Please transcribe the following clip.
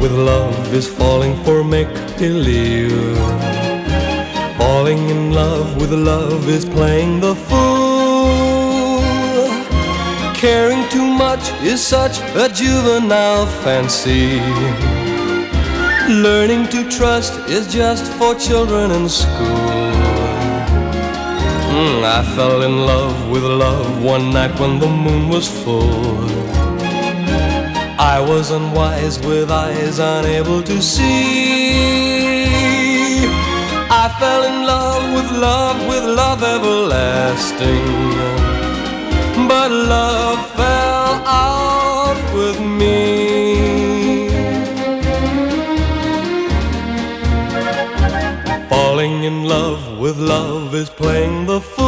with love is falling for make-believe. Falling in love with love is playing the fool. Caring too much is such a juvenile fancy. Learning to trust is just for children in school. I fell in love with love one night when the moon was full. I was unwise with eyes unable to see. I fell in love with love everlasting. But love fell out with me. Falling in love with love is playing the fool.